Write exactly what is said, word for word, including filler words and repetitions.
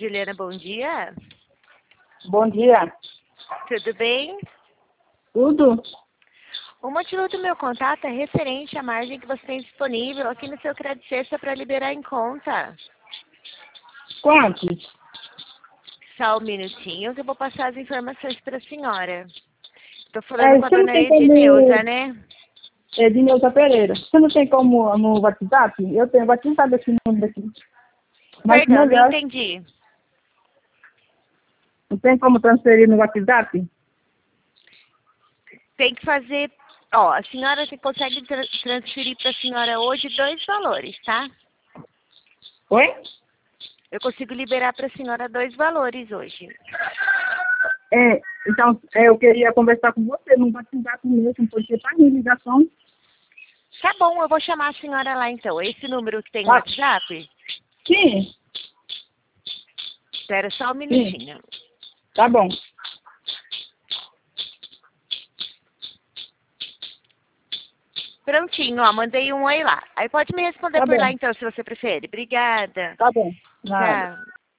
Juliana, bom dia. Bom dia. Tudo bem? Tudo? O motivo do meu contato é referente à margem que você tem disponível aqui no seu crédito sexta para liberar em conta. Quantos? Só um minutinho que eu vou passar as informações para a senhora. Estou É, falando com a você não dona tem como... Edneuza, né? É de Neuza Pereira. Você não tem como no WhatsApp? Eu tenho WhatsApp esse número aqui. Mas Perdão, não melhor, entendi. não tem como transferir no WhatsApp? Tem que fazer... Ó, a senhora você consegue tra- transferir para a senhora hoje dois valores, tá? Oi? Eu consigo liberar para a senhora dois valores hoje. É, então, é, eu queria conversar com você no WhatsApp mesmo, porque tá em ligação. Tá bom, eu vou chamar a senhora lá então. Esse número que tem no Ah, WhatsApp? sim, Espera só um sim, minutinho. tá bom. Prontinho, ó, mandei um oi lá. Aí pode me responder Tá por bom, lá então, se você prefere. Obrigada. tá bom. Nada. Tchau.